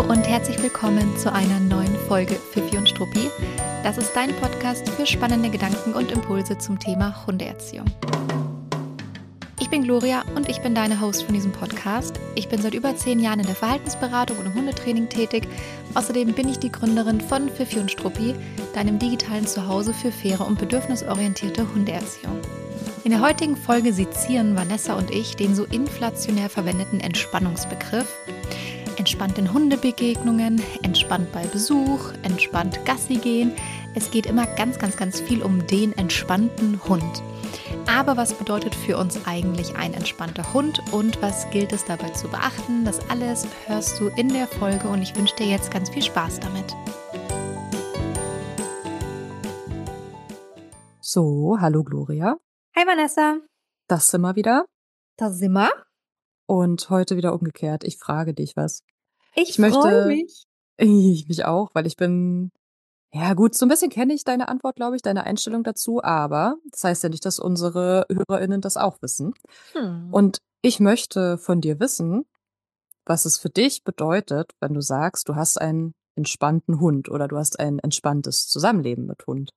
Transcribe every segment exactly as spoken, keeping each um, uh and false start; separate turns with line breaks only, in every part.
und herzlich willkommen zu einer neuen Folge Fifi und Struppi. Das ist dein Podcast für spannende Gedanken und Impulse zum Thema Hundeerziehung. Ich bin Gloria und ich bin deine Host von diesem Podcast. Ich bin seit über zehn Jahren in der Verhaltensberatung und im Hundetraining tätig. Außerdem bin ich die Gründerin von Fifi und Struppi, deinem digitalen Zuhause für faire und bedürfnisorientierte Hundeerziehung. In der heutigen Folge sezieren Vanessa und ich den so inflationär verwendeten Entspannungsbegriff. Entspannt in Hundebegegnungen, entspannt bei Besuch, entspannt Gassi gehen. Es geht immer ganz, ganz, ganz viel um den entspannten Hund. Aber was bedeutet für uns eigentlich ein entspannter Hund und was gilt es dabei zu beachten? Das alles hörst du in der Folge und ich wünsche dir jetzt ganz viel Spaß damit.
So, hallo Gloria.
Hi Vanessa.
Das sind wir wieder.
Da sind wir.
Und heute wieder umgekehrt. Ich frage dich was.
Ich,
Ich möchte,
freue mich.
Ich mich auch, weil ich bin, ja gut, so ein bisschen kenne ich deine Antwort, glaube ich, deine Einstellung dazu, aber das heißt ja nicht, dass unsere HörerInnen das auch wissen.
Hm.
Und ich möchte von dir wissen, was es für dich bedeutet, wenn du sagst, du hast einen entspannten Hund oder du hast ein entspanntes Zusammenleben mit Hund.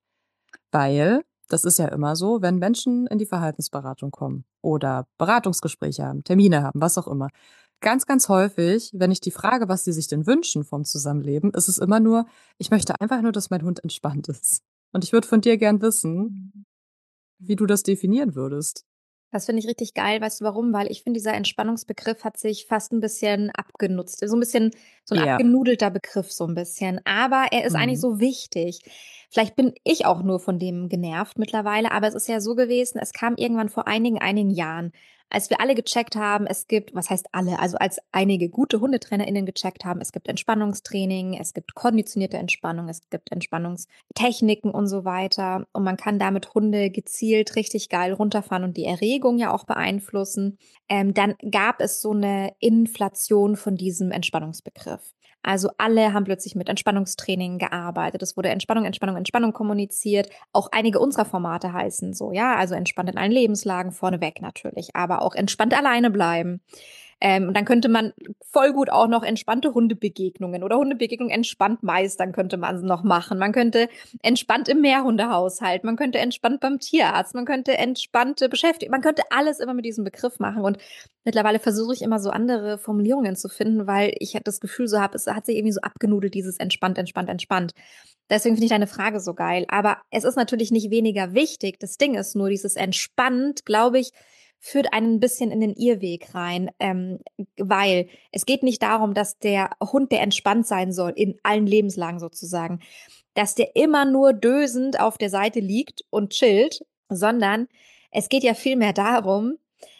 Weil das ist ja immer so, wenn Menschen in die Verhaltensberatung kommen oder Beratungsgespräche haben, Termine haben, was auch immer. Ganz, ganz häufig, wenn ich die frage, was sie sich denn wünschen vom Zusammenleben, ist es immer nur, ich möchte einfach nur, dass mein Hund entspannt ist. Und ich würde von dir gern wissen, wie du das definieren würdest.
Das finde ich richtig geil. Weißt du warum? Weil ich finde, dieser Entspannungsbegriff hat sich fast ein bisschen abgenutzt. So ein bisschen so ein
Ja.
abgenudelter Begriff so ein bisschen. Aber er ist
Mhm.
eigentlich so wichtig. Vielleicht bin ich auch nur von dem genervt mittlerweile, aber es ist ja so gewesen, es kam irgendwann vor einigen, einigen Jahren, als wir alle gecheckt haben, es gibt, was heißt alle, also als einige gute HundetrainerInnen gecheckt haben, es gibt Entspannungstraining, es gibt konditionierte Entspannung, es gibt Entspannungstechniken und so weiter. Und man kann damit Hunde gezielt richtig geil runterfahren und die Erregung ja auch beeinflussen. Ähm, dann gab es so eine Inflation von diesem Entspannungsbegriff. Also alle haben plötzlich mit Entspannungstraining gearbeitet. Es wurde Entspannung, Entspannung, Entspannung kommuniziert. Auch einige unserer Formate heißen so, ja, also entspannt in allen Lebenslagen, vorneweg natürlich, aber auch entspannt alleine bleiben. Ähm, und dann könnte man voll gut auch noch entspannte Hundebegegnungen oder Hundebegegnungen entspannt meistern könnte man noch machen. Man könnte entspannt im Mehrhundehaushalt, man könnte entspannt beim Tierarzt, man könnte entspannte Beschäftigung, man könnte alles immer mit diesem Begriff machen. Und mittlerweile versuche ich immer so andere Formulierungen zu finden, weil ich das Gefühl so habe, es hat sich irgendwie so abgenudelt, dieses entspannt, entspannt, entspannt. Deswegen finde ich deine Frage so geil. Aber es ist natürlich nicht weniger wichtig. Das Ding ist nur, dieses entspannt, glaube ich, führt einen ein bisschen in den Irrweg rein, ähm, weil es geht nicht darum, dass der Hund, der entspannt sein soll, in allen Lebenslagen sozusagen, dass der immer nur dösend auf der Seite liegt und chillt, sondern es geht ja vielmehr darum,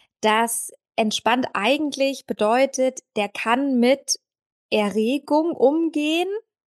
dass entspannt eigentlich bedeutet, der kann mit Erregung umgehen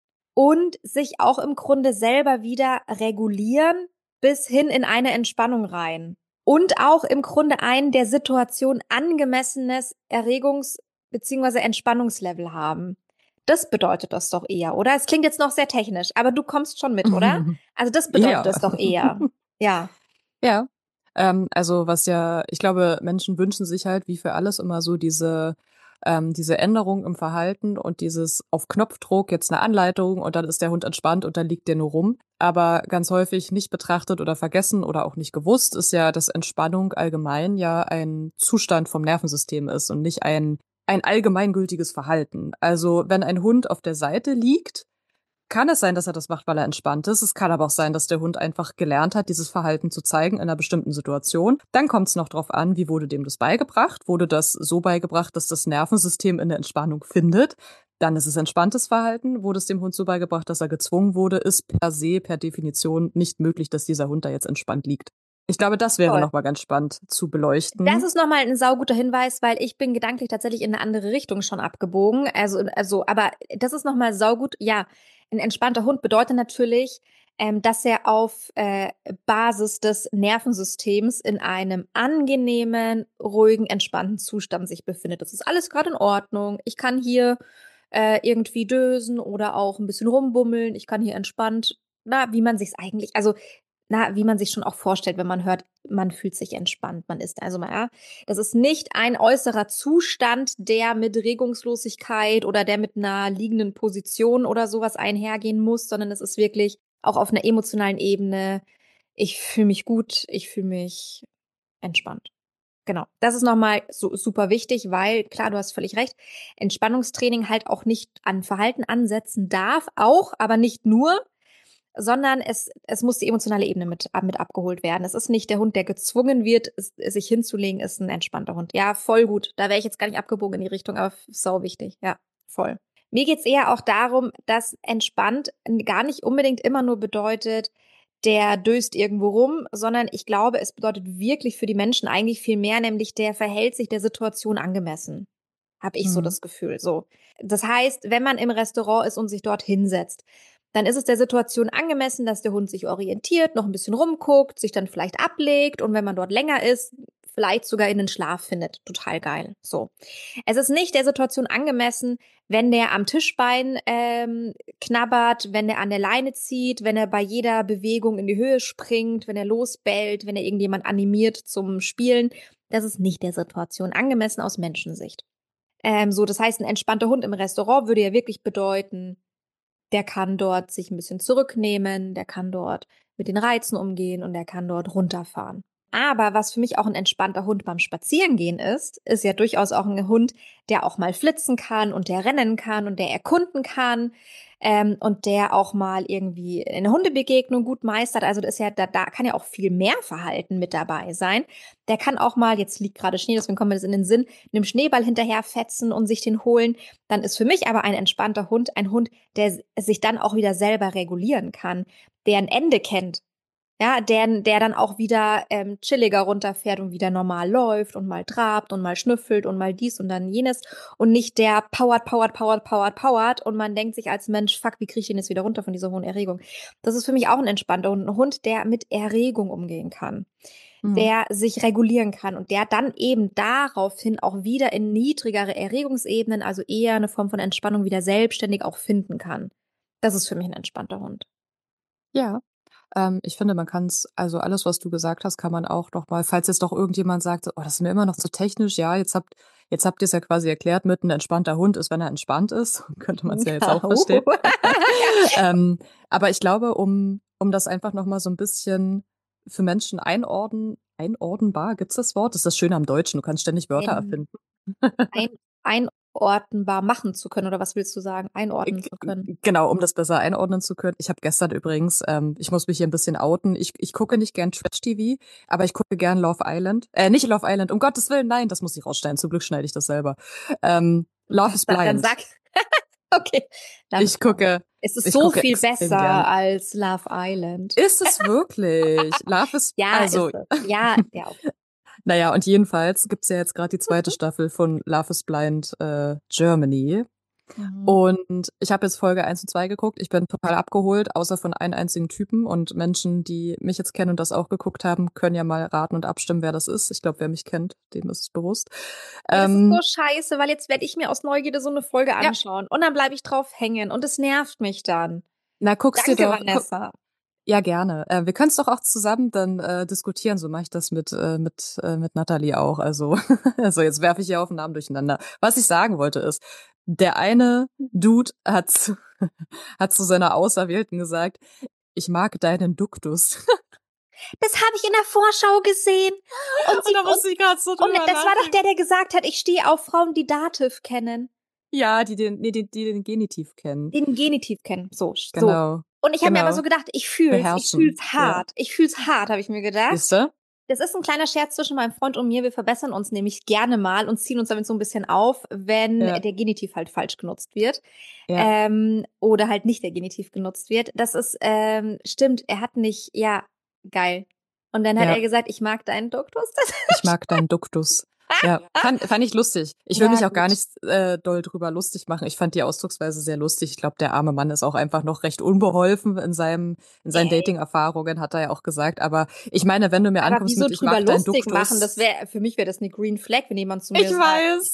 und sich auch im Grunde selber wieder regulieren bis hin in eine Entspannung rein. Und auch im Grunde ein der Situation angemessenes Erregungs- bzw. Entspannungslevel haben. Das bedeutet das doch eher, oder? Es klingt jetzt noch sehr technisch, aber du kommst schon mit, oder? Also das bedeutet
Ja.
das doch eher. Ja.
Ja. Ähm, also was ja, ich glaube, Menschen wünschen sich halt wie für alles immer so diese ähm, diese Änderung im Verhalten und dieses auf Knopfdruck jetzt eine Anleitung und dann ist der Hund entspannt und dann liegt der nur rum. Aber ganz häufig nicht betrachtet oder vergessen oder auch nicht gewusst ist ja, dass Entspannung allgemein ja ein Zustand vom Nervensystem ist und nicht ein ein allgemeingültiges Verhalten. Also wenn ein Hund auf der Seite liegt, kann es sein, dass er das macht, weil er entspannt ist. Es kann aber auch sein, dass der Hund einfach gelernt hat, dieses Verhalten zu zeigen in einer bestimmten Situation. Dann kommt es noch drauf an, wie wurde dem das beigebracht? Wurde das so beigebracht, dass das Nervensystem in der Entspannung findet? Dann ist es entspanntes Verhalten. Wurde es dem Hund so beigebracht, dass er gezwungen wurde, ist per se, per Definition nicht möglich, dass dieser Hund da jetzt entspannt liegt. Ich glaube, das wäre
Voll.
nochmal ganz spannend zu beleuchten.
Das ist nochmal ein sauguter Hinweis, weil ich bin gedanklich tatsächlich in eine andere Richtung schon abgebogen. Also, also, aber das ist nochmal saugut. Ja, ein entspannter Hund bedeutet natürlich, ähm, dass er auf äh, Basis des Nervensystems in einem angenehmen, ruhigen, entspannten Zustand sich befindet. Das ist alles gerade in Ordnung. Ich kann hier äh, irgendwie dösen oder auch ein bisschen rumbummeln. Ich kann hier entspannt, na, wie man sich's eigentlich, also na, wie man sich schon auch vorstellt, wenn man hört, man fühlt sich entspannt, man ist also mal, ja. Das ist nicht ein äußerer Zustand, der mit Regungslosigkeit oder der mit einer liegenden Position oder sowas einhergehen muss, sondern es ist wirklich auch auf einer emotionalen Ebene. Ich fühle mich gut, ich fühle mich entspannt. Genau. Das ist nochmal so super wichtig, weil, klar, du hast völlig recht, Entspannungstraining halt auch nicht an Verhalten ansetzen darf, auch, aber nicht nur, sondern es, es muss die emotionale Ebene mit, mit abgeholt werden. Es ist nicht der Hund, der gezwungen wird, es, sich hinzulegen, ist ein entspannter Hund. Ja, voll gut. Da wäre ich jetzt gar nicht abgebogen in die Richtung, aber sau wichtig. Ja, voll. Mir geht's eher auch darum, dass entspannt gar nicht unbedingt immer nur bedeutet, der döst irgendwo rum, sondern ich glaube, es bedeutet wirklich für die Menschen eigentlich viel mehr, nämlich der verhält sich der Situation angemessen. Habe ich so
Mhm.
das Gefühl. So. Das heißt, wenn man im Restaurant ist und sich dort hinsetzt, dann ist es der Situation angemessen, dass der Hund sich orientiert, noch ein bisschen rumguckt, sich dann vielleicht ablegt und wenn man dort länger ist, vielleicht sogar in den Schlaf findet. Total geil. So. Es ist nicht der Situation angemessen, wenn der am Tischbein ähm, knabbert, wenn der an der Leine zieht, wenn er bei jeder Bewegung in die Höhe springt, wenn er losbellt, wenn er irgendjemand animiert zum Spielen. Das ist nicht der Situation angemessen aus Menschensicht. Ähm, so, das heißt, ein entspannter Hund im Restaurant würde ja wirklich bedeuten, der kann dort sich ein bisschen zurücknehmen, der kann dort mit den Reizen umgehen und der kann dort runterfahren. Aber was für mich auch ein entspannter Hund beim Spazierengehen ist, ist ja durchaus auch ein Hund, der auch mal flitzen kann und der rennen kann und der erkunden kann ähm, und der auch mal irgendwie eine Hundebegegnung gut meistert. Also das ist ja, da, da kann ja auch viel mehr Verhalten mit dabei sein. Der kann auch mal, jetzt liegt gerade Schnee, deswegen kommt mir das in den Sinn, einem Schneeball hinterherfetzen und sich den holen. Dann ist für mich aber ein entspannter Hund ein Hund, der sich dann auch wieder selber regulieren kann, der ein Ende kennt. Ja, der, der dann auch wieder ähm, chilliger runterfährt und wieder normal läuft und mal trabt und mal schnüffelt und mal dies und dann jenes und nicht der powert, powert, powert, powert, powert und man denkt sich als Mensch, fuck, wie kriege ich den jetzt wieder runter von dieser hohen Erregung? Das ist für mich auch ein entspannter Hund, ein Hund, der mit Erregung umgehen kann,
Mhm.
der sich regulieren kann und der dann eben daraufhin auch wieder in niedrigere Erregungsebenen, also eher eine Form von Entspannung wieder selbstständig auch finden kann. Das ist für mich ein entspannter Hund.
Ja. Ähm, ich finde, man kann es, also alles, was du gesagt hast, kann man auch noch mal, falls jetzt doch irgendjemand sagt, so, oh, das ist mir immer noch zu technisch, ja, jetzt habt, jetzt habt ihr es ja quasi erklärt, mit ein entspannter Hund ist, wenn er entspannt ist, könnte man es ja jetzt auch
Ja,
verstehen.
ja.
ähm, aber ich glaube, um, um das einfach noch mal so ein bisschen für Menschen einordnen, einordnenbar, gibt's das Wort? Das ist das Schöne am Deutschen, du kannst ständig Wörter
Ein,
erfinden.
ein, einordnbar machen zu können, oder was willst du sagen? Einordnen zu können.
Genau, um das besser einordnen zu können. Ich habe gestern übrigens, ähm, ich muss mich hier ein bisschen outen. Ich, ich gucke nicht gern Trash-T V, aber ich gucke gern Love Island. Äh, nicht Love Island, um Gottes Willen, nein, das muss ich rausschneiden. Zum Glück schneide ich das selber. Ähm, Love is
Dann
Blind.
sag, okay, Love is
Ich
Blind.
gucke,
Es ist
ich
so
gucke
viel
extrem
besser
gern.
als Love Island.
Ist es wirklich? Love is,
Ja,
also,
ist es. Ja, ja, okay.
naja, und jedenfalls gibt's ja jetzt gerade die zweite Staffel von Love is Blind äh, Germany.
Mhm.
Und ich habe jetzt Folge eins und zwei geguckt. Ich bin total abgeholt, außer von einem einzigen Typen. Und Menschen, die mich jetzt kennen und das auch geguckt haben, können ja mal raten und abstimmen, wer das ist. Ich glaube, wer mich kennt, dem ist es bewusst.
Ja, das ist so
Ähm,
scheiße, weil jetzt werde ich mir aus Neugierde so eine Folge
ja,
anschauen und dann bleibe ich drauf hängen und es nervt mich dann.
na, guck's dir
Danke,
doch. Guck,
Vanessa.
ja, gerne. Äh, wir können es doch auch zusammen dann äh, diskutieren. So mache ich das mit, äh, mit, äh, mit Natalie auch. Also, also jetzt werfe ich hier auf den Namen durcheinander. Was ich sagen wollte ist, der eine Dude hat, zu- hat zu seiner Auserwählten gesagt, ich mag deinen Duktus.
Das habe ich in der Vorschau gesehen. Und
Und
sie
da
und,
musste ich gerade so
und
drüber
das war doch
lachen.
der, der gesagt hat, ich stehe auf Frauen, die Dativ kennen.
Ja, die den, nee, die, die den Genitiv kennen.
Den Genitiv kennen. So, so.
Genau,
Und ich habe mir aber
genau.
so gedacht, ich fühl's, ich
Beherrschen,
fühl's
ja.
hart. Ich fühl's hart, habe ich mir gedacht.
Siehste?
Das ist ein kleiner Scherz zwischen meinem Freund und mir. Wir verbessern uns nämlich gerne mal und ziehen uns damit so ein bisschen auf, wenn
Ja,
der Genitiv halt falsch genutzt wird.
ja,
Ähm, oder halt nicht der Genitiv genutzt wird. Das ist, ähm, stimmt, er hat nicht, ja, geil. Und dann hat er
ja.
gesagt, ich mag deinen Duktus.
Ich mag deinen Duktus. Ja, fand, fand ich lustig. Ich will
Ja,
mich auch gar
gut.
nicht äh, doll drüber lustig machen. Ich fand die Ausdrucksweise sehr lustig. Ich glaube, der arme Mann ist auch einfach noch recht unbeholfen in seinem, in seinen
Ey.
Dating-Erfahrungen, hat er ja auch gesagt. Aber ich meine, wenn du mir
Aber
ankommst
wieso
mit, ich
drüber
mag deinen
lustig machen? Das
Duktus.
wäre, für mich wäre das eine Green Flag, wenn jemand zu
Ich
mir sagt,
weiß.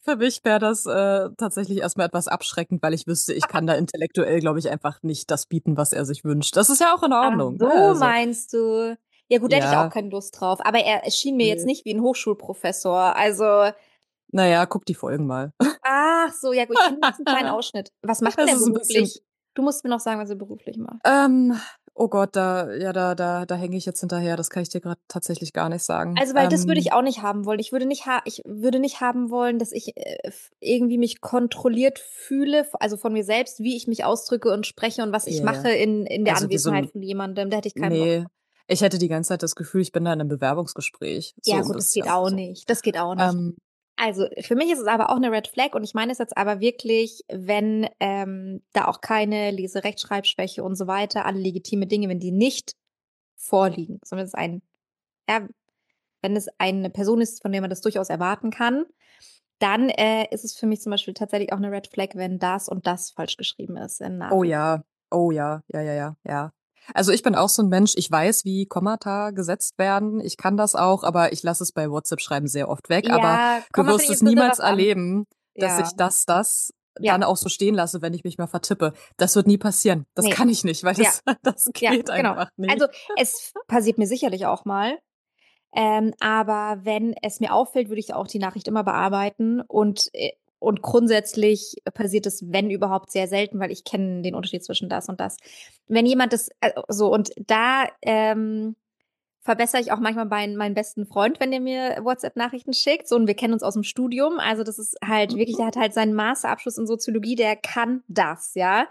Für mich wäre das äh, tatsächlich erstmal etwas abschreckend, weil ich wüsste, ich kann da intellektuell, glaube ich, einfach nicht das bieten, was er sich wünscht. Das ist ja auch in
Ach
Ordnung, ne?
so,
Also,
meinst du? Ja gut, da hätte ich auch
ja,
keine Lust drauf. Aber er erschien mir jetzt
nee.
nicht wie ein Hochschulprofessor. Also,
Naja, guck die Folgen mal.
ach so, ja gut, ich kenne jetzt einen kleinen Ausschnitt. Was macht denn
Es
er
ist ein bisschen,
beruflich? Du musst mir noch sagen, was er beruflich macht.
ähm, oh Gott, da, ja, da, da, da hänge ich jetzt hinterher. Das kann ich dir gerade tatsächlich gar nicht sagen.
Also, weil das würde ich
Ähm,
auch nicht haben wollen. Ich würde nicht ha ich würde nicht haben wollen, dass ich, äh, f irgendwie mich kontrolliert fühle, v also von mir selbst, wie ich mich ausdrücke und spreche und was ich
ja,
mache
ja.
in in der
Also wie so
Anwesenheit
ein,
von jemandem. Da hätte ich keinen Bock
nee,
drauf.
ich hätte die ganze Zeit das Gefühl, ich bin da in einem Bewerbungsgespräch.
Ja
So ein
gut, das geht
bisschen.
auch
So.
nicht. Das geht auch nicht.
Ähm,
Also, für mich ist es aber auch 'ne Red Flag und ich meine es jetzt aber wirklich, wenn, ähm, da auch keine Lese Rechtschreibschwäche und so weiter, alle legitime Dinge, wenn die nicht vorliegen, sondern es ein ja, wenn es eine Person ist, von der man das durchaus erwarten kann, dann, äh, ist es für mich zum Beispiel tatsächlich auch 'ne Red Flag, wenn das und das falsch geschrieben ist in
Oh
Nachrichten.
ja, oh ja, ja, ja, ja, ja. Also ich bin auch so ein Mensch, ich weiß, wie Kommata gesetzt werden. Ich kann das auch, aber ich lasse es bei WhatsApp-Schreiben sehr oft weg. Aber
Ja,
du
Komma
wirst
finde ich
es
jetzt 'n bisschen
niemals
was an
erleben, dass
ja,
ich das, das
ja,
dann auch so stehen lasse, wenn ich mich mal vertippe. Das wird nie passieren. Das
ne,
kann ich nicht, weil
ja,
das, das
ja,
geht
genau.
einfach nicht.
Also, es passiert mir sicherlich auch mal. Ähm, aber wenn es mir auffällt, würde ich auch die Nachricht immer bearbeiten und, äh und grundsätzlich passiert es, wenn überhaupt, sehr selten, weil ich kenne den Unterschied zwischen das und das. Wenn jemand das äh, so und da, ähm, verbessere ich auch manchmal meinen meinen besten Freund, wenn der mir WhatsApp-Nachrichten schickt, so und wir kennen uns aus'm Studium. Also, das ist halt wirklich der hat halt seinen Masterabschluss in Soziologie, der kann das, ja?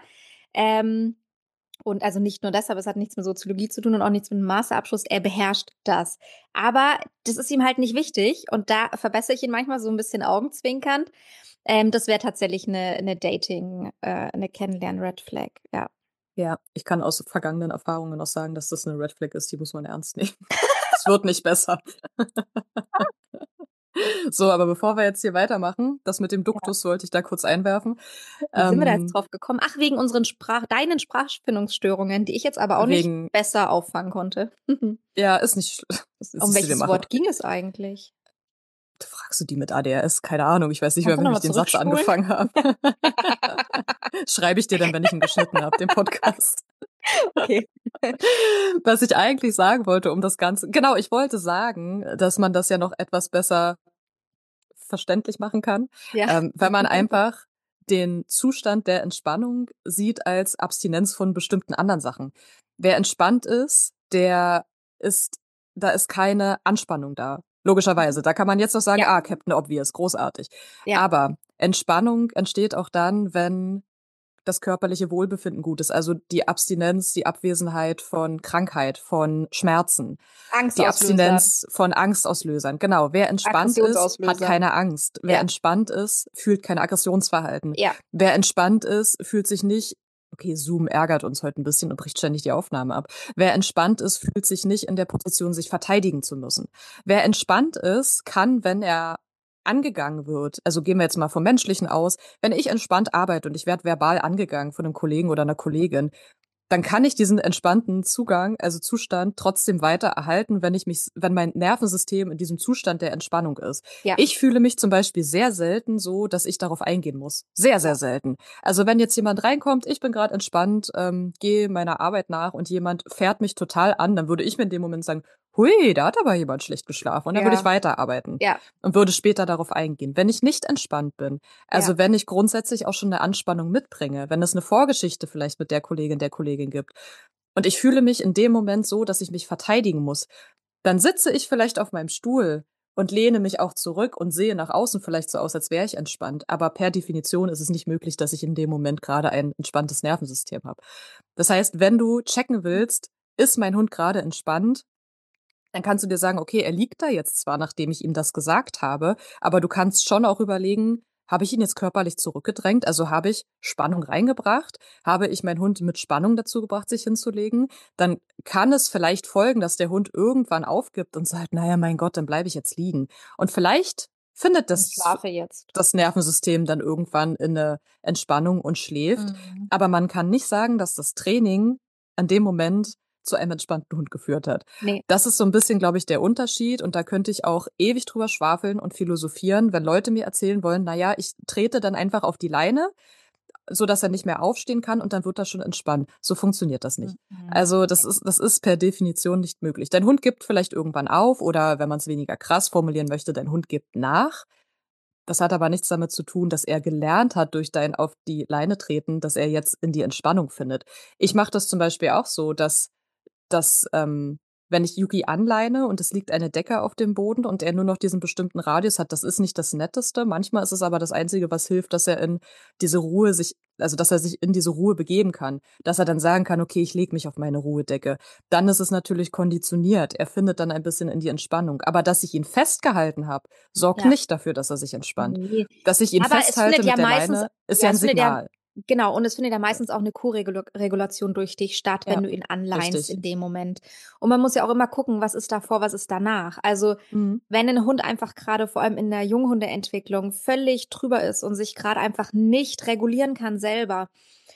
Ähm und also nicht nur das, aber es hat nichts mit Soziologie zu tun und auch nichts mit 'nem Masterabschluss. Er beherrscht das. Aber das ist ihm halt nicht wichtig und da verbessere ich ihn manchmal so 'n bisschen augenzwinkernd. Ähm, das wäre tatsächlich 'ne 'ne Dating äh, 'ne Kennenlernen-Red Flag, ja.
Ja, ich kann aus vergangenen Erfahrungen auch sagen, dass das eine Red Flag ist, die muss man ernst nehmen. Es wird nicht besser. So, aber bevor wir jetzt hier weitermachen, das mit dem
Ja.
Duktus wollte ich da kurz einwerfen.
Wie sind wir da jetzt
Ähm,
drauf gekommen? Ach, wegen unseren Sprach deinen Sprachfindungsstörungen, die ich jetzt aber auch nicht
wegen
besser auffangen konnte. Mhm.
ja, ist nicht schlimm. Das
Um
siehst du, wir
welches
machen
Wort ging es eigentlich?
fragst du die mit A D H S? Keine Ahnung, ich weiß nicht
Kannst
mehr,
du
wie
noch
ich
mal
den Satz
zurückspulen?
angefangen habe. Schreibe ich dir dann, wenn ich ihn geschnitten habe, den Podcast.
Okay.
Was ich eigentlich sagen wollte, um das Ganze genau, ich wollte sagen, dass man das ja noch etwas besser verständlich machen kann,
Ja.
ähm, wenn man einfach den Zustand der Entspannung sieht als Abstinenz von bestimmten anderen Sachen. Wer entspannt ist, der ist da ist keine Anspannung da. Logischerweise. Da kann man jetzt noch sagen:
Ja,
„Ah, Captain Obvious, großartig."
ja.
Aber Entspannung entsteht auch dann, wenn das körperliche Wohlbefinden gut ist, also die Abstinenz, die Abwesenheit von Krankheit, von Schmerzen, die
Angstauslöser,
Abstinenz von Angstauslösern. Genau, wer entspannt ist, hat
Aggressionsauslöser.
keine Angst. Wer
Ja,
entspannt ist, fühlt kein Aggressionsverhalten.
ja,
Wer entspannt ist, fühlt sich nicht okay, Zoom ärgert uns heute ein bisschen und bricht ständig die Aufnahme ab. Wer entspannt ist, fühlt sich nicht in der Position, sich verteidigen zu müssen. Wer entspannt ist, kann, wenn er angegangen wird, also gehen wir jetzt mal vom Menschlichen aus, wenn ich entspannt arbeite und ich werde verbal angegangen von einem Kollegen oder einer Kollegin, dann kann ich diesen entspannten Zugang, also Zustand trotzdem weiter erhalten, wenn ich mich, wenn mein Nervensystem in diesem Zustand der Entspannung ist.
ja,
Ich fühle mich zum Beispiel sehr selten so, dass ich darauf eingehen muss. Sehr, sehr
ja,
selten. Also wenn jetzt jemand reinkommt, ich bin gerade entspannt, ähm, gehe meiner Arbeit nach und jemand fährt mich total an, dann würde ich mir in dem Moment sagen, hui, da hat aber jemand schlecht geschlafen und dann würde ich
ja,
weiterarbeiten
ja,
und würde später darauf eingehen. Wenn ich nicht entspannt bin,
ja,
also wenn ich grundsätzlich auch schon eine Anspannung mitbringe, wenn es eine Vorgeschichte vielleicht mit der Kollegin, der Kollegin gibt und ich fühle mich in dem Moment so, dass ich mich verteidigen muss, dann sitze ich vielleicht auf meinem Stuhl und lehne mich auch zurück und sehe nach außen vielleicht so aus, als wäre ich entspannt. Aber per Definition ist es nicht möglich, dass ich in dem Moment gerade ein entspanntes Nervensystem habe. Das heißt, wenn du checken willst, ist mein Hund gerade entspannt, dann kannst du dir sagen, okay, er liegt da jetzt zwar, nachdem ich ihm das gesagt habe, aber du kannst schon auch überlegen, habe ich ihn jetzt körperlich zurückgedrängt? Also habe ich Spannung reingebracht? Habe ich meinen Hund mit Spannung dazu gebracht, sich hinzulegen? Dann kann es vielleicht folgen, dass der Hund irgendwann aufgibt und sagt, naja, mein Gott, dann bleibe ich jetzt liegen. Und vielleicht findet
und
das,
schlafe jetzt.
das Nervensystem dann irgendwann in eine Entspannung und schläft.
Mhm.
Aber man kann nicht sagen, dass das Training an dem Moment zu einem entspannten Hund geführt hat.
Ne.
Das ist so ein bisschen, glaube ich, der Unterschied und da könnte ich auch ewig drüber schwafeln und philosophieren, wenn Leute mir erzählen wollen: „Na ja, ich trete dann einfach auf die Leine, so dass er nicht mehr aufstehen kann und dann wird er schon entspannen." So funktioniert das nicht.
Mhm.
Also, das ist das ist per Definition nicht möglich. Dein Hund gibt vielleicht irgendwann auf oder wenn man's weniger krass formulieren möchte, dein Hund gibt nach. Das hat aber nichts damit zu tun, dass er gelernt hat durch dein auf die Leine treten, dass er jetzt in die Entspannung findet. Ich mache das zum Beispiel auch so, dass dass, ähm, wenn ich Yuki anleine und es liegt eine Decke auf dem Boden und er nur noch diesen bestimmten Radius hat, das ist nicht das Netteste. Manchmal ist es aber das Einzige, was hilft, dass er in diese Ruhe sich also, dass er sich in diese Ruhe begeben kann, dass er dann sagen kann: „Okay, ich lege mich auf meine Ruhedecke." Dann ist es natürlich konditioniert. Er findet dann ein bisschen in die Entspannung. Aber dass ich ihn festgehalten habe, sorgt
Ja.
nicht dafür, dass er sich entspannt.
Ne.
Dass ich ihn
Aber es
festhalte
findet ja
mit der
meistens
Leine, ist ja
ja,
ein
es findet ja
Signal.
genau, und es findet ja meistens auch 'ne Koregulu Regulation durch dich statt, wenn
Ja,
du ihn anleinst
richtig.
in dem Moment. Und man muss ja auch immer gucken, was ist davor, was ist danach. Also,
Mhm.
wenn 'n Hund einfach grade vor allem in der Junghundeentwicklung völlig drüber ist und sich grad einfach nicht regulieren kann selber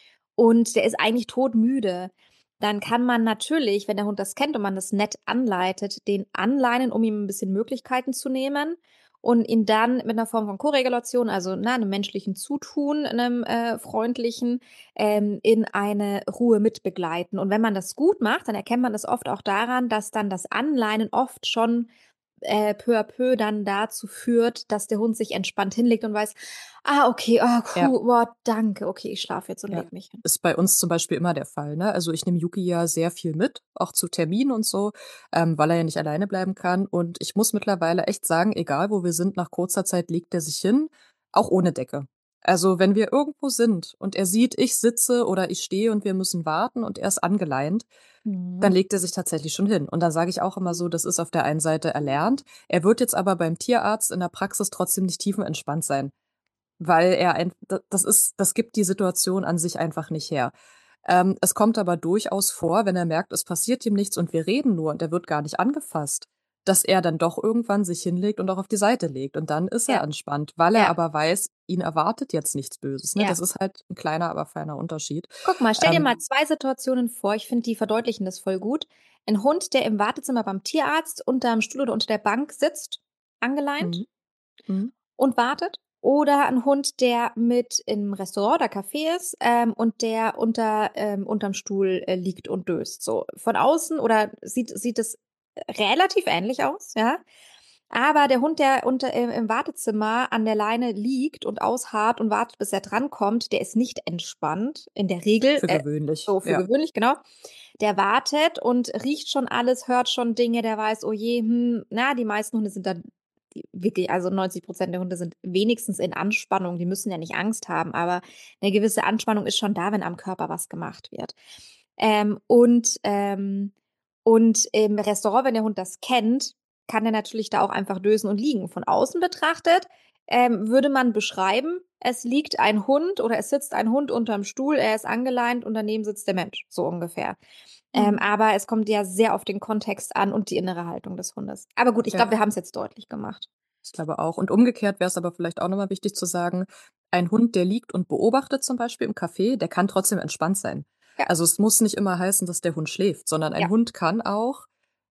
und der ist eigentlich todmüde, dann kann man natürlich, wenn der Hund das kennt und man das nett anleitet, den anleinen, um ihm 'n bisschen Möglichkeiten zu nehmen und ihn dann mit 'ner Form von Koregulation, also, ne, 'nem menschlichen Zutun, 'nem, äh, freundlichen, ähm, in eine Ruhe mitbegleiten. Und wenn man das gut macht, dann erkennt man das oft auch daran, dass dann das Anleinen oft schon, äh, peu à peu dann dazu führt, dass der Hund sich entspannt hinlegt und weiß: „Ah, okay, ah,
Ja.
puh, boah, danke. Okay, ich schlafe jetzt und
Ja,
lege mich hin."
ist bei uns zum Beispiel immer der Fall, ne? Also, ich nehme Yuki ja sehr viel mit, auch zu Terminen und so, ähm, weil er ja nicht alleine bleiben kann. Und ich muss mittlerweile echt sagen, egal wo wir sind, nach kurzer Zeit legt er sich hin, auch ohne Decke. Also, wenn wir irgendwo sind und er sieht, ich sitze oder ich stehe und wir müssen warten und er ist angeleint, dann
Mhm.
legt er sich tatsächlich schon hin. Und dann sage ich auch immer so, das ist auf der einen Seite erlernt. Er wird jetzt aber beim Tierarzt in der Praxis trotzdem nicht tiefenentspannt sein. Weil er ein d das ist das gibt die Situation an sich einfach nicht her. Ähm, es kommt aber durchaus vor, wenn er merkt, es passiert ihm nichts und wir reden nur und er wird gar nicht angefasst, dass er dann doch irgendwann sich hinlegt und auch auf die Seite legt. Und dann ist er
Ja,
entspannt, weil er
ja,
aber weiß, ihn erwartet jetzt nichts Böses, ne?
ja.
Das ist halt 'n kleiner, aber feiner Unterschied.
Guck mal, stell dir mal
Ähm
zwei Situationen vor, ich finde, die verdeutlichen das voll gut. Ein Hund, der im Wartezimmer beim Tierarzt unterm Stuhl oder unter der Bank sitzt, angeleint
mhm, mhm,
und wartet. Oder ein Hund, der mit im Restaurant oder Café ist, ähm, und der unter ähm, unterm Stuhl, äh, liegt und döst. So von außen oder sieht sieht es relativ ähnlich aus, ja? Aber der Hund, der unter im im Wartezimmer an der Leine liegt und ausharrt und wartet, bis er drankommt, der ist nicht entspannt in der Regel,
für
äh,
gewöhnlich,
so für
ja.
gewöhnlich, genau. Der wartet und riecht schon alles, hört schon Dinge, der weiß: „Oh je, hm", na, die meisten Hunde sind dann die wirklich, also neunzig Prozent der Hunde sind wenigstens in Anspannung. Die müssen ja nicht Angst haben, aber eine gewisse Anspannung ist schon da, wenn am Körper was gemacht wird. Ähm, und, ähm und im Restaurant, wenn der Hund das kennt, kann er natürlich da auch einfach dösen und liegen. Von außen betrachtet, ähm, würde man beschreiben, es liegt ein Hund oder es sitzt ein Hund unterm Stuhl, er ist angeleint und daneben sitzt der Mensch, so ungefähr. Ähm,
Mhm.
aber es kommt ja sehr auf den Kontext an und die innere Haltung des Hundes. Aber gut, ich
Ja,
glaube, wir haben es jetzt deutlich gemacht.
ich glaube auch. Und umgekehrt wäre es aber vielleicht auch noch mal wichtig zu sagen, ein Hund, der liegt und beobachtet zum Beispiel im Café, der kann trotzdem entspannt sein.
Ja,
Also, es muss nicht immer heißen, dass der Hund schläft, sondern ein
ja,
Hund kann auch,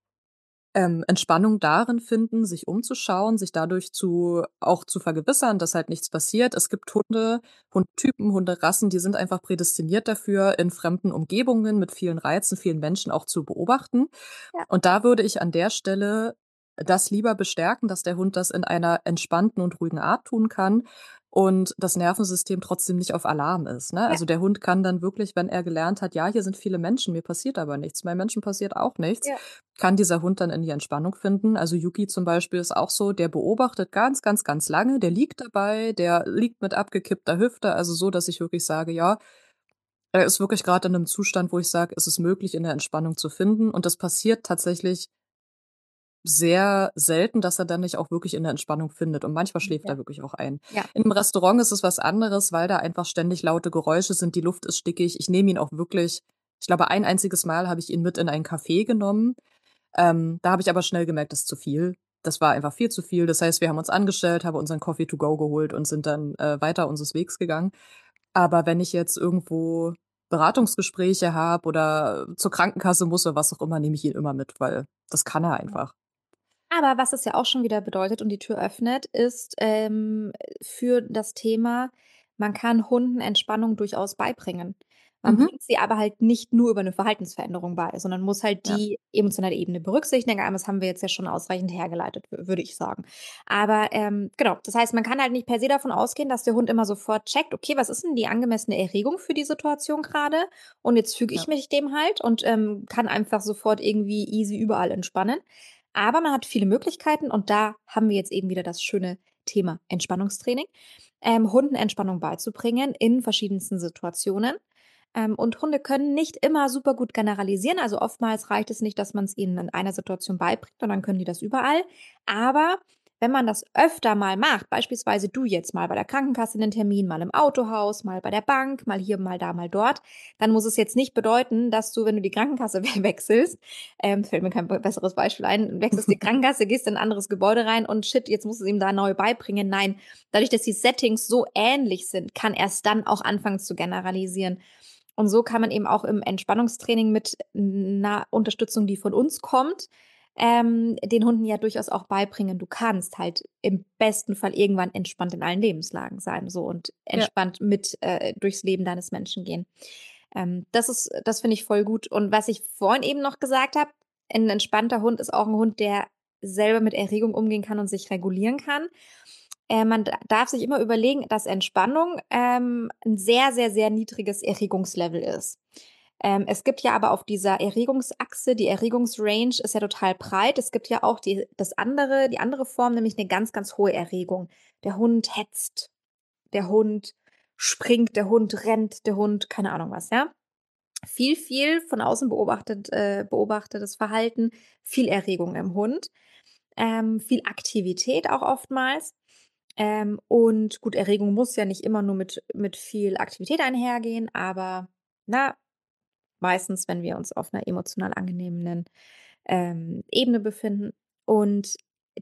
ähm, Entspannung darin finden, sich umzuschauen, sich dadurch zu auch zu vergewissern, dass halt nichts passiert. Es gibt Hunde, Hundtypen, Hunderassen, die sind einfach prädestiniert dafür, in fremden Umgebungen mit vielen Reizen, vielen Menschen auch zu beobachten.
ja,
Und da würde ich an der Stelle das lieber bestärken, dass der Hund das in einer entspannten und ruhigen Art tun kann und das Nervensystem trotzdem nicht auf Alarm ist, ne?
ja,
Also, der Hund kann dann wirklich, wenn er gelernt hat: „Ja, hier sind viele Menschen, mir passiert aber nichts, meinem Menschen passiert auch nichts",
ja.
kann dieser Hund dann in die Entspannung finden. Also, Yuki zum Beispiel ist auch so, der beobachtet ganz, ganz, ganz lange, der liegt dabei, der liegt mit abgekippter Hüfte, also so, dass ich wirklich sage: „Ja, er ist wirklich grad in 'nem Zustand, wo ich sage, es ist möglich, in der Entspannung zu finden." Und das passiert tatsächlich sehr selten, dass er dann nicht auch wirklich in der Entspannung findet und manchmal schläft
Ja,
er wirklich auch ein.
ja,
In 'nem Restaurant ist es was anderes, weil da einfach ständig laute Geräusche sind, die Luft ist stickig. Ich nehme ihn auch wirklich ich glaube, ein einziges Mal habe ich ihn mit in ein Café genommen. Ähm, da habe ich aber schnell gemerkt, das ist zu viel. Das war einfach viel zu viel. Das heißt, wir haben uns angestellt, haben unseren Coffee to go geholt und sind dann, äh, weiter unseres Wegs gegangen. Aber wenn ich jetzt irgendwo Beratungsgespräche habe oder zur Krankenkasse muss oder was auch immer, nehme ich ihn immer mit, weil das kann er einfach.
Aber was es ja auch schon wieder bedeutet und die Tür öffnet, ist, ähm, für das Thema, man kann Hunden Entspannung durchaus beibringen. Man
Mhm.
bringt sie aber halt nicht nur über 'ne Verhaltensveränderung bei, sondern muss halt
Ja.
die emotionale Ebene berücksichtigen, aber das haben wir jetzt ja schon ausreichend hergeleitet, wü würde ich sagen. Aber, ähm, genau, das heißt, man kann halt nicht per se davon ausgehen, dass der Hund immer sofort checkt: „Okay, was ist denn die angemessene Erregung für die Situation grade? Und jetzt füge ich
Ja.
mich dem halt und, ähm, kann einfach sofort irgendwie easy überall entspannen.“ Aber man hat viele Möglichkeiten und da haben wir jetzt eben wieder das schöne Thema Entspannungstraining, ähm, Hunden Entspannung beizubringen in verschiedensten Situationen. Ähm, und Hunde können nicht immer super gut generalisieren. Also, oftmals reicht es nicht, dass man's ihnen in einer Situation beibringt und dann können die das überall. Aber wenn man das öfter mal macht, beispielsweise du jetzt mal bei der Krankenkasse 'nen Termin, mal im Autohaus, mal bei der Bank, mal hier, mal da, mal dort, dann muss es jetzt nicht bedeuten, dass du, wenn du die Krankenkasse we wechselst ähm, fällt mir kein b besseres Beispiel ein, wechselst die Krankenkasse, gehst in 'n anderes Gebäude rein und shit, jetzt musst du's ihm da neu beibringen. Nein, dadurch, dass die Settings so ähnlich sind, kann er's dann auch anfangen zu generalisieren. Und so kann man eben auch im Entspannungstraining mit 'ner Unterstützung, die von uns kommt, ähm, den Hunden ja durchaus auch beibringen, du kannst halt im besten Fall irgendwann entspannt in allen Lebenslagen sein, so und
Ja.
entspannt mit äh, durchs Leben deines Menschen gehen. Ähm, das ist das finde ich voll gut. Und was ich vorhin eben noch gesagt habe, 'n entspannter Hund ist auch 'n Hund, der selber mit Erregung umgehen kann und sich regulieren kann. Äh, man d darf sich immer überlegen, dass Entspannung, ähm, 'n sehr, sehr, sehr niedriges Erregungslevel ist. Ähm, es gibt ja aber auf dieser Erregungsachse die Erregungsrange ist ja total breit. Es gibt ja auch die das andere die andere Form, nämlich 'ne ganz, ganz hohe Erregung. Der Hund hetzt, der Hund springt, der Hund rennt, der Hund keine Ahnung was, ja? Viel, viel von außen beobachtet äh, beobachtetes Verhalten, viel Erregung im Hund, ähm, viel Aktivität auch oftmals. Ähm, und gut, Erregung muss ja nicht immer nur mit mit viel Aktivität einhergehen, aber, ne, meistens, wenn wir uns auf 'ner emotional angenehmen, ähm, Ebene befinden. Und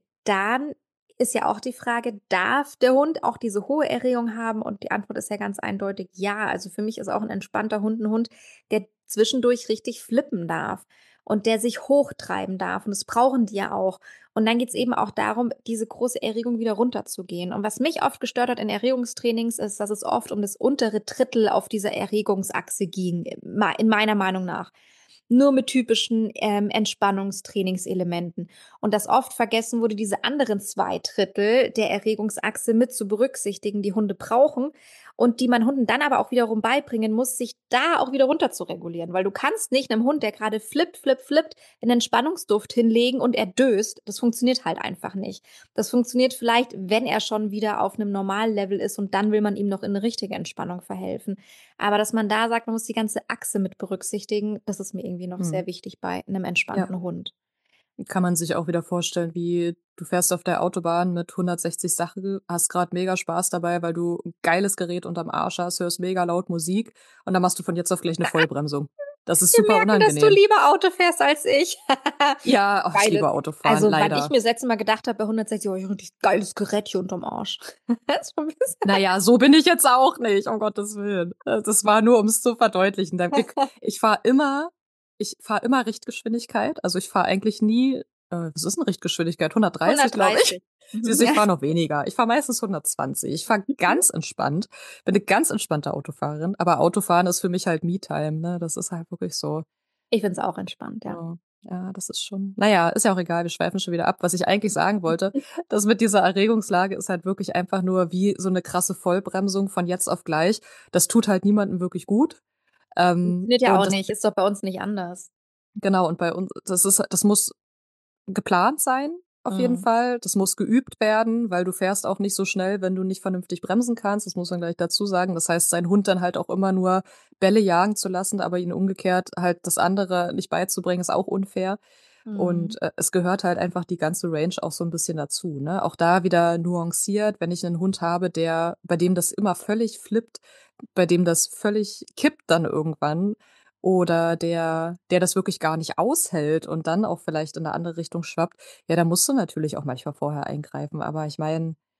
dann ist ja auch die Frage, darf der Hund auch diese hohe Erregung haben? Und die Antwort ist ja ganz eindeutig ja. Also, für mich ist auch 'n entspannter Hund 'n Hund, der zwischendurch richtig flippen darf und der sich hochtreiben darf und das brauchen die ja auch. Und dann geht's eben auch darum, diese große Erregung wieder runterzugehen. Und was mich oft gestört hat in Erregungstrainings, ist, dass es oft um das untere Drittel auf dieser Erregungsachse ging, mei in meiner Meinung nach. Nur mit typischen, ähm, Entspannungstrainingselementen. Und dass oft vergessen wurde, diese anderen zwei Drittel der Erregungsachse mit zu berücksichtigen, die Hunde brauchen und die man Hunden dann aber auch wiederum beibringen muss, sich da auch wieder runter zu regulieren. Weil du kannst nicht 'nem Hund, der grade flippt, flippt, flippt, 'n Entspannungsduft hinlegen und er döst. Das funktioniert halt einfach nicht. Das funktioniert vielleicht, wenn er schon wieder auf 'nem Normallevel ist und dann will man ihm noch in 'ne richtige Entspannung verhelfen. Aber dass man da sagt, man muss die ganze Achse mit berücksichtigen, das ist mir irgendwie noch
Mhm.
sehr wichtig bei 'nem
Ja.
entspannten Hund.
Kann man sich auch wieder vorstellen, wie du fährst auf der Autobahn mit hundertsechzig Sachen, hast grad mega Spaß dabei, weil du 'n geiles Gerät unterm Arsch hast, hörst mega laut Musik und dann machst du von jetzt auf gleich 'ne Vollbremsung. Das ist
Wir
super
merken, dass du
unangenehm.
lieber Auto fährst als ich.
Ja, oh, ich
Geiles
liebe Autofahren,
also, wann ich
leider.
mir das letzte Mal gedacht habe bei hundertsechzig: „Oh, ich habe 'n richtig geiles Gerät hier unterm Arsch.“ Das ist schon 'n bisschen
Na ja, so bin ich jetzt auch nicht, um Gottes Willen. Äh, das war nur, um's zu verdeutlichen. Da ich ich fahre immer ich fahre immer Richtgeschwindigkeit. Also, ich fahre eigentlich nie äh, was ist 'n Richtgeschwindigkeit? hundertdreißig, glaube ich.
hundertdreißig.
Siehst
Mhm,
du, ich
ja.
fahre noch weniger. Ich fahre meistens hundertzwanzig. Ich fahre
Mhm.
ganz entspannt, bin 'ne ganz entspannte Autofahrerin, aber Autofahren ist für mich halt Me-Time, ne? Das ist halt wirklich so.
Ich finde es auch entspannt, ja.
Ja, ja, das ist schon na ja, ist ja auch egal, wir schweifen schon wieder ab. Was ich eigentlich sagen wollte, das mit dieser Erregungslage ist halt wirklich einfach nur wie so 'ne krasse Vollbremsung von jetzt auf gleich. Das tut halt niemandem wirklich gut. Ähm,
Funktioniert ja
und
auch
das
nicht, ist doch bei uns nicht anders.
Genau, und bei uns das ist das muss geplant sein auf jeden
Mhm.
Fall. Das muss geübt werden, weil du fährst auch nicht so schnell, wenn du nicht vernünftig bremsen kannst. Das muss man gleich dazu sagen. Das heißt, seinen Hund dann halt auch immer nur Bälle jagen zu lassen, aber ihn umgekehrt halt das andere nicht beizubringen, ist auch unfair.
Mhm.
Und, äh, es gehört halt einfach die ganze Range auch so 'n bisschen dazu, ne? Auch da wieder nuanciert, wenn ich 'nen Hund habe, der bei dem das immer völlig flippt, bei dem das völlig kippt dann irgendwann oder der der das wirklich gar nicht aushält und dann auch vielleicht in 'ne andere Richtung schwappt, ja, da musst du natürlich auch manchmal vorher eingreifen. Aber ich meine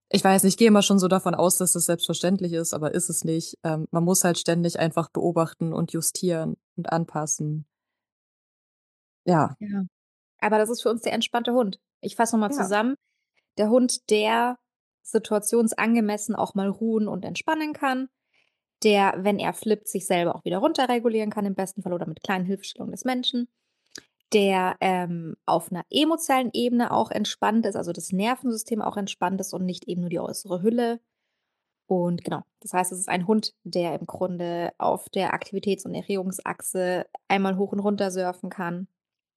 Ich weiß nicht, ich gehe immer schon so davon aus, dass das selbstverständlich ist, aber ist es nicht. Ähm, man muss halt ständig einfach beobachten und justieren und anpassen. Ja.
Ja. Aber das ist für uns der entspannte Hund. Ich fasse noch mal
Ja.
zusammen. Der Hund, der situationsangemessen auch mal ruhen und entspannen kann, der, wenn er flippt, sich selber auch wieder runterregulieren kann im besten Fall oder mit kleinen Hilfestellungen des Menschen, der, ähm, auf 'ner emotionalen Ebene auch entspannt ist, also das Nervensystem auch entspannt ist und nicht eben nur die äußere Hülle. Und genau, das heißt, es ist ein Hund, der im Grunde auf der Aktivitäts- und Erregungsachse einmal hoch und runter surfen kann.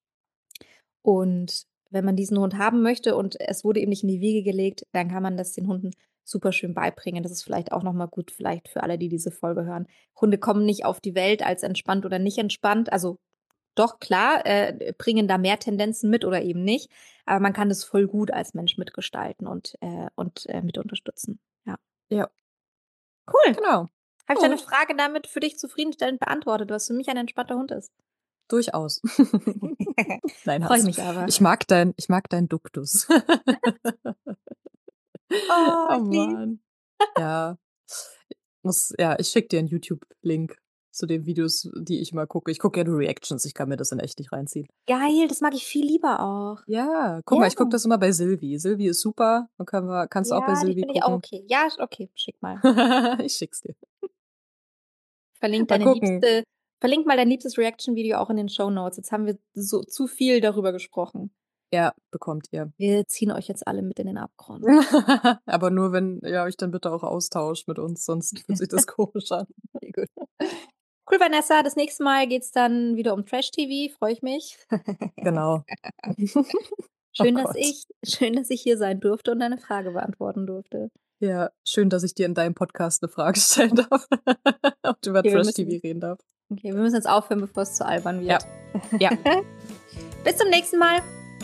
Und wenn man diesen Hund haben möchte und es wurde ihm nicht in die Wiege gelegt, dann kann man das den Hunden super schön beibringen. Das ist vielleicht auch noch mal gut vielleicht für alle, die diese Folge hören. Hunde kommen nicht auf die Welt als entspannt oder nicht entspannt. Also doch, klar, äh, bringen da mehr Tendenzen mit oder eben nicht, aber man kann das voll gut als Mensch mitgestalten und, äh und, äh, mit unterstützen. Ja.
Ja.
Cool.
Genau.
Habe ich deine
Gut.
Frage damit für dich zufriedenstellend beantwortet, was für mich ein entspannter Hund ist?
Durchaus. Nein,
Freue ich
hast
mich aber.
ich mag dein ich mag deinen Duktus.
Oh,
Oh
ist lieb.
Mann. Ja. Muss ja, ich schicke dir 'n YouTube-Link zu den Videos, die ich immer gucke. Ich gucke gerne Reactions, ich kann mir das in echt nicht reinziehen.
Geil, das mag ich viel lieber auch.
Ja, guck
Ja.
mal, ich gucke das immer bei Silvi. Silvi ist super, dann können wir kannst du auch bei
Ja, die
Silvi
finde ich auch
gucken.
okay. Ja, ist okay, schick mal.
Ich schicke es dir.
Verlink
Mal
deine
gucken.
liebste verlink mal dein liebstes Reaction-Video auch in den Shownotes. Jetzt haben wir so zu viel darüber gesprochen.
Ja, bekommt ihr.
Wir ziehen euch jetzt alle mit in den Abgrund.
Aber nur, wenn ihr euch dann bitte auch austauscht mit uns, sonst fühlt sich das komisch an.
Okay, gut. Cool, Vanessa, das nächste Mal geht's dann wieder um Trash-T V, freue ich mich.
Genau. Oh
Schön, dass
Gott.
ich schön, dass ich hier sein durfte und deine Frage beantworten durfte.
Ja, schön, dass ich dir in deinem Podcast 'ne Frage stellen darf und über
Okay, wir
Trash-T V
müssen
reden darf.
okay, wir müssen jetzt aufhören, bevor es zu albern
Ja.
wird.
Ja.
Bis zum nächsten Mal.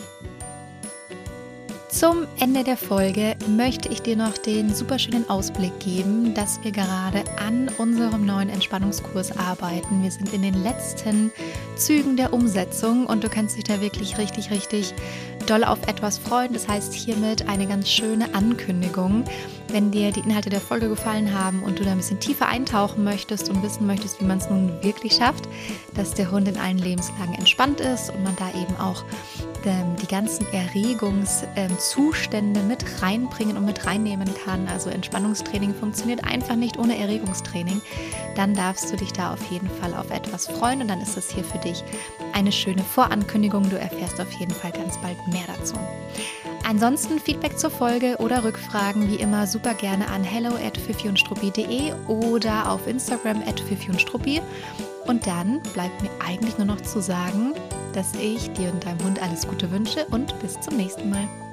Zum Ende der Folge möchte ich dir noch den superschönen Ausblick geben, dass wir gerade an unserem neuen Entspannungskurs arbeiten. Wir sind in den letzten Zügen der Umsetzung und du kannst dich da wirklich richtig, richtig doll auf etwas freuen. Das heißt hiermit eine ganz schöne Ankündigung. Wenn dir die Inhalte der Folge gefallen haben und du da ein bisschen tiefer eintauchen möchtest und wissen möchtest, wie man es nun wirklich schafft, dass der Hund in allen Lebenslagen entspannt ist und man da eben auch ähm, die ganzen Erregungszustände mit reinbringen und mit reinnehmen kann. Also Entspannungstraining funktioniert einfach nicht ohne Erregungstraining. Dann darfst du dich da auf jeden Fall auf etwas freuen und dann ist es hier für dich eine schöne Vorankündigung. Du erfährst auf jeden Fall ganz bald mehr dazu. Ansonsten Feedback zur Folge oder Rückfragen wie immer super gerne an hello at fifi und struppi punkt de oder auf Instagram at fifi und struppi. Und dann bleibt mir eigentlich nur noch zu sagen, dass ich dir und deinem Hund alles Gute wünsche und bis zum nächsten Mal.